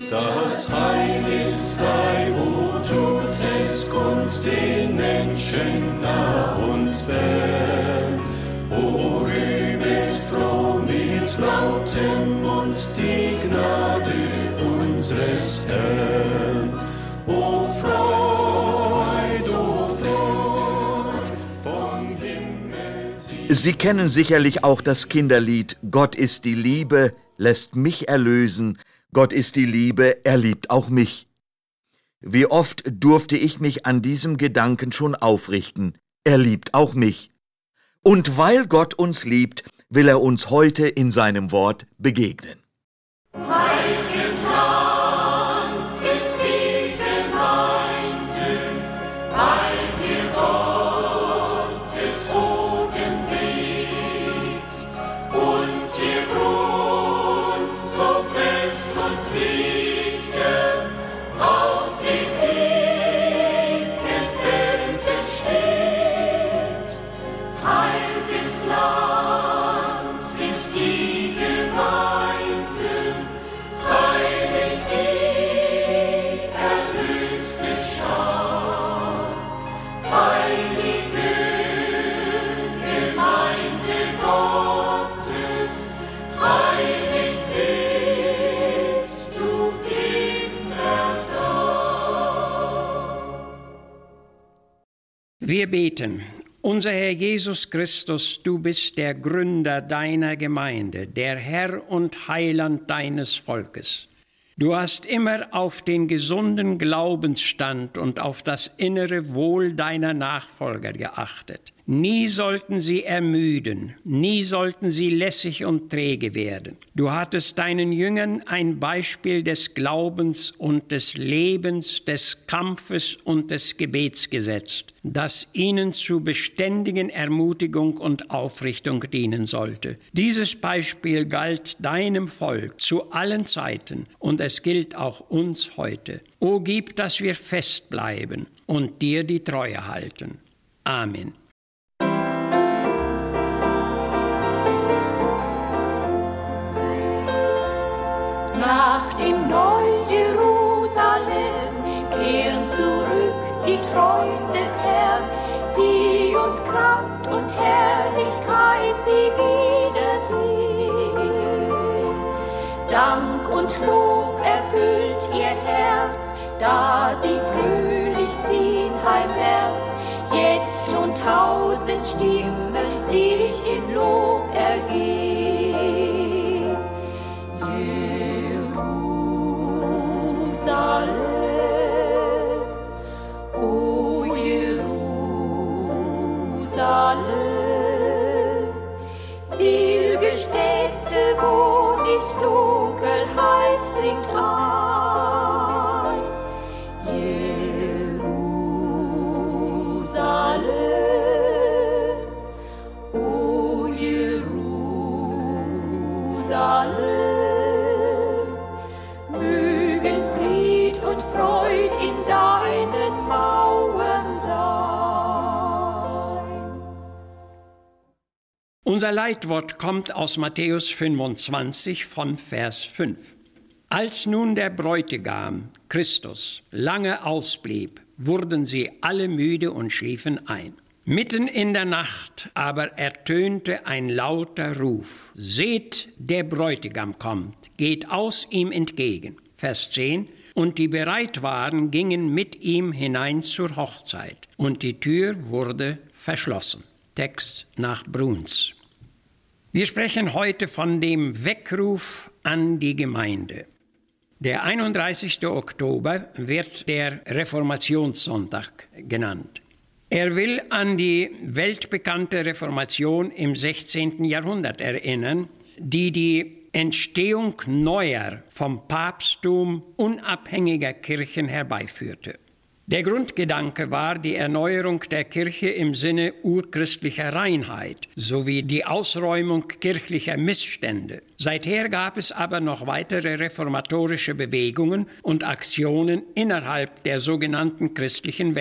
Das Heil ist frei, o tut es kund den Menschen nah und fern. O rühmet froh mit lautem Mund die Gnade unseres Herrn. O Freud, vom Himmel Sie kennen sicherlich auch das Kinderlied Gott ist die Liebe, lässt mich erlösen. Gott ist die Liebe, er liebt auch mich. Wie oft durfte ich mich an diesem Gedanken schon aufrichten. Er liebt auch mich. Und weil Gott uns liebt, will er uns heute in seinem Wort begegnen. Heiliges Land ist die Gemeinde, weil hier Gottes Odem weht und ihr Grund so fest und sicher auf dem ewigen Felsen steht. Heiliges Land ist die Gemeinde, heilig die erlöste Schar. Heilige Gemeinde Gottes, heilig bist du immer da. Wir beten. Unser Herr Jesus Christus, du bist der Gründer deiner Gemeinde, der Herr und Heiland deines Volkes. Du hast immer auf den gesunden Glaubensstand und auf das innere Wohl deiner Nachfolger geachtet. Nie sollten sie ermüden, nie sollten sie lässig und träge werden. Du hattest deinen Jüngern ein Beispiel des Glaubens und des Lebens, des Kampfes und des Gebets gesetzt, das ihnen zu beständigen Ermutigung und Aufrichtung dienen sollte. Dieses Beispiel galt deinem Volk zu allen Zeiten und es gilt auch uns heute. O gib, dass wir festbleiben und dir die Treue halten. Amen. Nach dem Neu-Jerusalem kehren zurück die Treuen des Herrn. Zieh uns Kraft und Herrlichkeit, sie wiedersehen. Dank und Lob erfüllt ihr Herz, da sie fröhlich ziehen heimwärts. Jetzt schon 1000 Stimmen sich in Lob ergehen. Jerusalem, o Jerusalem, selig Stätte, wo nicht Dunkelheit dringt ein. Jerusalem, o Jerusalem, mögen Fried und Freud in deinen Mauern sein. Unser Leitwort kommt aus Matthäus 25 von Vers 5. Als nun der Bräutigam, Christus, lange ausblieb, wurden sie alle müde und schliefen ein. Mitten in der Nacht aber ertönte ein lauter Ruf: Seht, der Bräutigam kommt, geht aus ihm entgegen. Vers 10. Und die bereit waren, gingen mit ihm hinein zur Hochzeit, und die Tür wurde verschlossen. Text nach Bruns. Wir sprechen heute von dem Weckruf an die Gemeinde. Der 31. Oktober wird der Reformationssonntag genannt. Er will an die weltbekannte Reformation im 16. Jahrhundert erinnern, die Entstehung neuer, vom Papsttum unabhängiger Kirchen herbeiführte. Der Grundgedanke war die Erneuerung der Kirche im Sinne urchristlicher Reinheit sowie die Ausräumung kirchlicher Missstände. Seither gab es aber noch weitere reformatorische Bewegungen und Aktionen innerhalb der sogenannten christlichen Welt.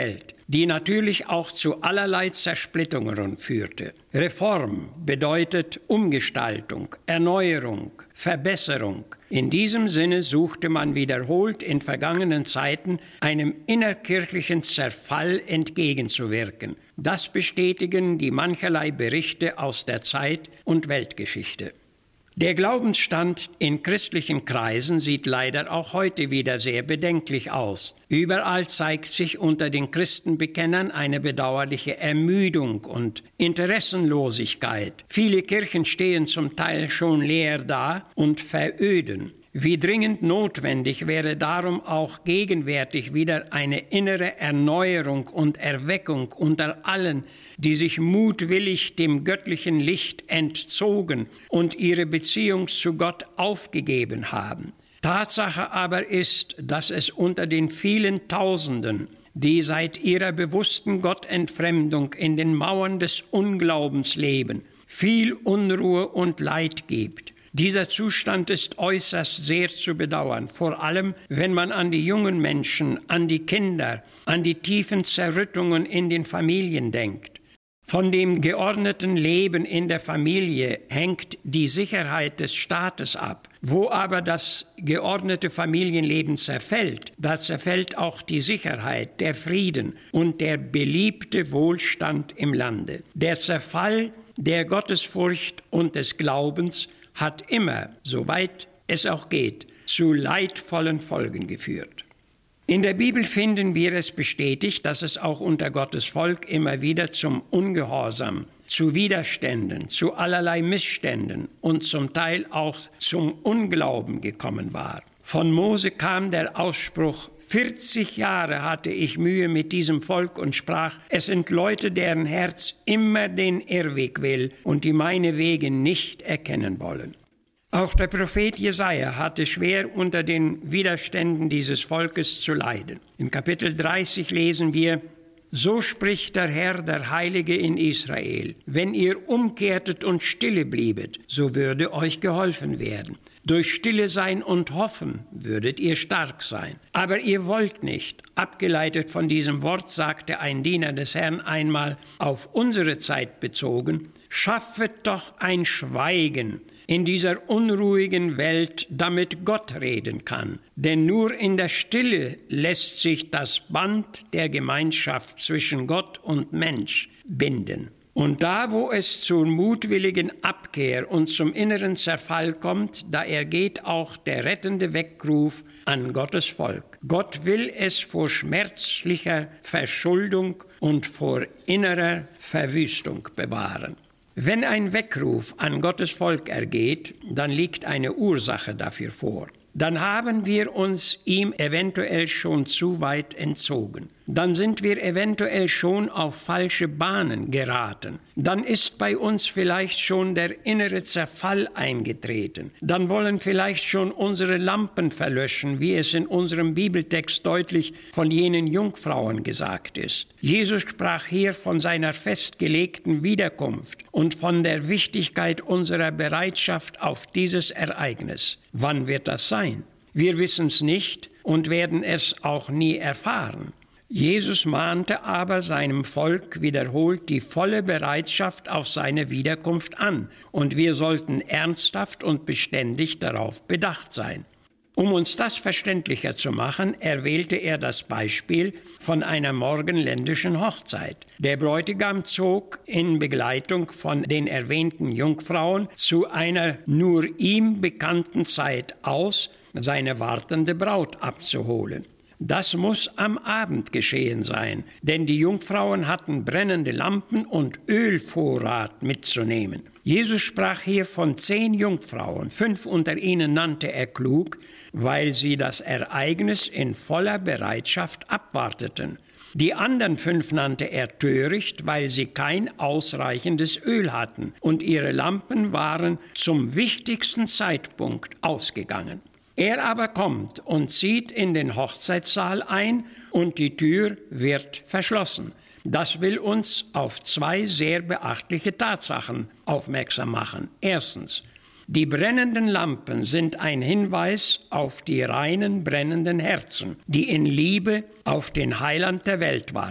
die natürlich auch zu allerlei Zersplitterungen führte. Reform bedeutet Umgestaltung, Erneuerung, Verbesserung. In diesem Sinne suchte man wiederholt in vergangenen Zeiten einem innerkirchlichen Zerfall entgegenzuwirken. Das bestätigen die mancherlei Berichte aus der Zeit- und Weltgeschichte. Der Glaubensstand in christlichen Kreisen sieht leider auch heute wieder sehr bedenklich aus. Überall zeigt sich unter den Christenbekennern eine bedauerliche Ermüdung und Interessenlosigkeit. Viele Kirchen stehen zum Teil schon leer da und veröden. Wie dringend notwendig wäre darum auch gegenwärtig wieder eine innere Erneuerung und Erweckung unter allen, die sich mutwillig dem göttlichen Licht entzogen und ihre Beziehung zu Gott aufgegeben haben. Tatsache aber ist, dass es unter den vielen Tausenden, die seit ihrer bewussten Gottentfremdung in den Mauern des Unglaubens leben, viel Unruhe und Leid gibt. Dieser Zustand ist äußerst sehr zu bedauern, vor allem wenn man an die jungen Menschen, an die Kinder, an die tiefen Zerrüttungen in den Familien denkt. Von dem geordneten Leben in der Familie hängt die Sicherheit des Staates ab. Wo aber das geordnete Familienleben zerfällt, da zerfällt auch die Sicherheit, der Frieden und der beliebte Wohlstand im Lande. Der Zerfall der Gottesfurcht und des Glaubens hat immer, soweit es auch geht, zu leidvollen Folgen geführt. In der Bibel finden wir es bestätigt, dass es auch unter Gottes Volk immer wieder zum Ungehorsam, zu Widerständen, zu allerlei Missständen und zum Teil auch zum Unglauben gekommen war. Von Mose kam der Ausspruch: 40 Jahre hatte ich Mühe mit diesem Volk und sprach, es sind Leute, deren Herz immer den Irrweg will und die meine Wege nicht erkennen wollen. Auch der Prophet Jesaja hatte schwer unter den Widerständen dieses Volkes zu leiden. In Kapitel 30 lesen wir: So spricht der Herr, der Heilige in Israel: Wenn ihr umkehrtet und stille bliebet, so würde euch geholfen werden. Durch Stille sein und Hoffen würdet ihr stark sein. Aber ihr wollt nicht. Abgeleitet von diesem Wort sagte ein Diener des Herrn einmal, auf unsere Zeit bezogen: Schaffet doch ein Schweigen in dieser unruhigen Welt, damit Gott reden kann. Denn nur in der Stille lässt sich das Band der Gemeinschaft zwischen Gott und Mensch binden. Und da, wo es zur mutwilligen Abkehr und zum inneren Zerfall kommt, da ergeht auch der rettende Weckruf an Gottes Volk. Gott will es vor schmerzlicher Verschuldung und vor innerer Verwüstung bewahren. Wenn ein Weckruf an Gottes Volk ergeht, dann liegt eine Ursache dafür vor. Dann haben wir uns ihm eventuell schon zu weit entzogen. Dann sind wir eventuell schon auf falsche Bahnen geraten. Dann ist bei uns vielleicht schon der innere Zerfall eingetreten. Dann wollen vielleicht schon unsere Lampen verlöschen, wie es in unserem Bibeltext deutlich von jenen Jungfrauen gesagt ist. Jesus sprach hier von seiner festgelegten Wiederkunft und von der Wichtigkeit unserer Bereitschaft auf dieses Ereignis. Wann wird das sein? Wir wissen es nicht und werden es auch nie erfahren. Jesus mahnte aber seinem Volk wiederholt die volle Bereitschaft auf seine Wiederkunft an, und wir sollten ernsthaft und beständig darauf bedacht sein. Um uns das verständlicher zu machen, erwählte er das Beispiel von einer morgenländischen Hochzeit. Der Bräutigam zog in Begleitung von den erwähnten Jungfrauen zu einer nur ihm bekannten Zeit aus, seine wartende Braut abzuholen. Das muss am Abend geschehen sein, denn die Jungfrauen hatten brennende Lampen und Ölvorrat mitzunehmen. Jesus sprach hier von 10 Jungfrauen, 5 unter ihnen nannte er klug, weil sie das Ereignis in voller Bereitschaft abwarteten. Die anderen 5 nannte er töricht, weil sie kein ausreichendes Öl hatten und ihre Lampen waren zum wichtigsten Zeitpunkt ausgegangen. Er aber kommt und zieht in den Hochzeitssaal ein und die Tür wird verschlossen. Das will uns auf 2 sehr beachtliche Tatsachen aufmerksam machen. Erstens: Die brennenden Lampen sind ein Hinweis auf die reinen brennenden Herzen, die in Liebe auf den Heiland der Welt warten.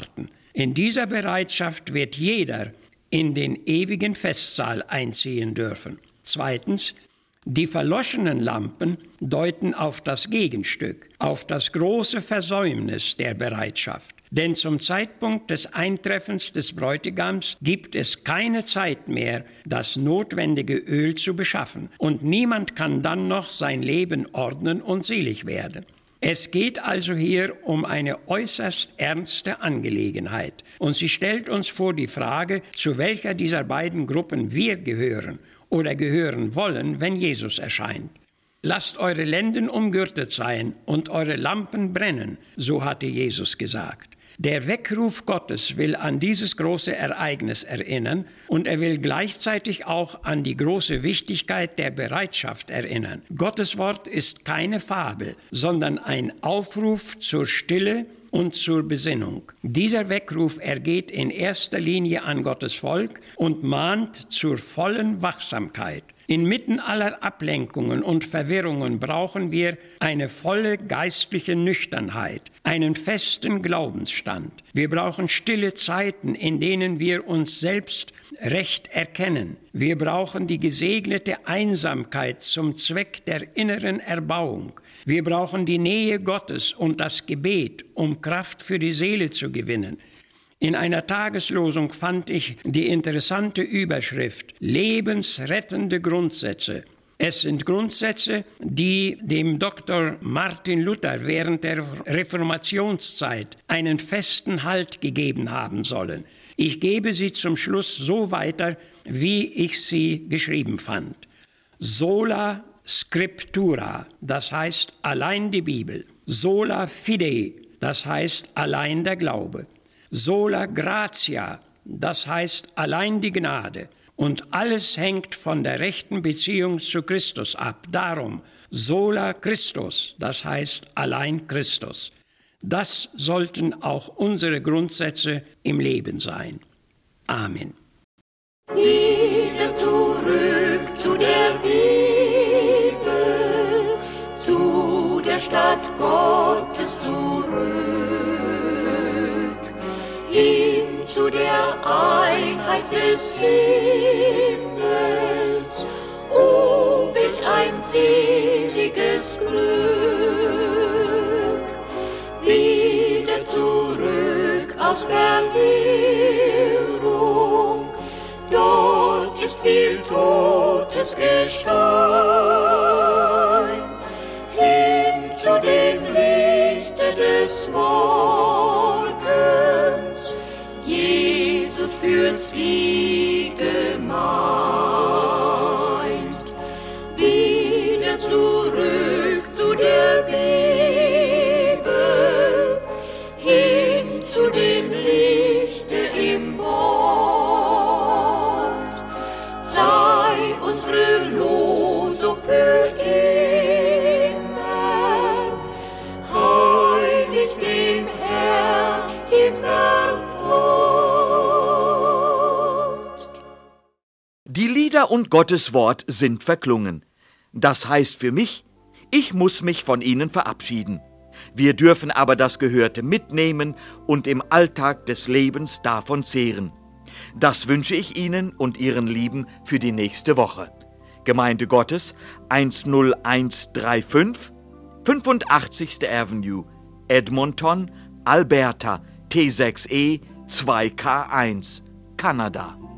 In dieser Bereitschaft wird jeder in den ewigen Festsaal einziehen dürfen. Zweitens, die verloschenen Lampen deuten auf das Gegenstück, auf das große Versäumnis der Bereitschaft. Denn zum Zeitpunkt des Eintreffens des Bräutigams gibt es keine Zeit mehr, das notwendige Öl zu beschaffen, und niemand kann dann noch sein Leben ordnen und selig werden. Es geht also hier um eine äußerst ernste Angelegenheit, und sie stellt uns vor die Frage, zu welcher dieser beiden Gruppen wir gehören oder gehören wollen, wenn Jesus erscheint. Lasst eure Lenden umgürtet sein und eure Lampen brennen, so hatte Jesus gesagt. Der Weckruf Gottes will an dieses große Ereignis erinnern, und er will gleichzeitig auch an die große Wichtigkeit der Bereitschaft erinnern. Gottes Wort ist keine Fabel, sondern ein Aufruf zur Stille und zur Besinnung. Dieser Weckruf ergeht in erster Linie an Gottes Volk und mahnt zur vollen Wachsamkeit. Inmitten aller Ablenkungen und Verwirrungen brauchen wir eine volle geistliche Nüchternheit, einen festen Glaubensstand. Wir brauchen stille Zeiten, in denen wir uns selbst recht erkennen. Wir brauchen die gesegnete Einsamkeit zum Zweck der inneren Erbauung. Wir brauchen die Nähe Gottes und das Gebet, um Kraft für die Seele zu gewinnen. In einer Tageslosung fand ich die interessante Überschrift »Lebensrettende Grundsätze«. Es sind Grundsätze, die dem Dr. Martin Luther während der Reformationszeit einen festen Halt gegeben haben sollen. Ich gebe sie zum Schluss so weiter, wie ich sie geschrieben fand. Sola Scriptura, das heißt allein die Bibel. Sola Fide, das heißt allein der Glaube. Sola gratia, das heißt allein die Gnade. Und alles hängt von der rechten Beziehung zu Christus ab. Darum sola Christus, das heißt allein Christus. Das sollten auch unsere Grundsätze im Leben sein. Amen. Wieder zurück zu der Bibel, zu der Stadt Gottes zurück. Hin zu der Einheit des Himmels, oh, welch ein seliges Glück! Wieder zurück aus Verwirrung, dort ist viel totes Gestein, hin zu dem Lichte des Morgens, Jesus führt die Gemeinde. Wieder zurück zu der Bibel, hin zu dem Lichte im Wort. Sei unsere Losung für immer, heilig dem Herrn immerfort. Die Lieder und Gottes Wort sind verklungen. Das heißt für mich, ich muss mich von ihnen verabschieden. Wir dürfen aber das Gehörte mitnehmen und im Alltag des Lebens davon zehren. Das wünsche ich Ihnen und Ihren Lieben für die nächste Woche. Gemeinde Gottes 10135, 85. Avenue, Edmonton, Alberta, T6E 2K1, Kanada.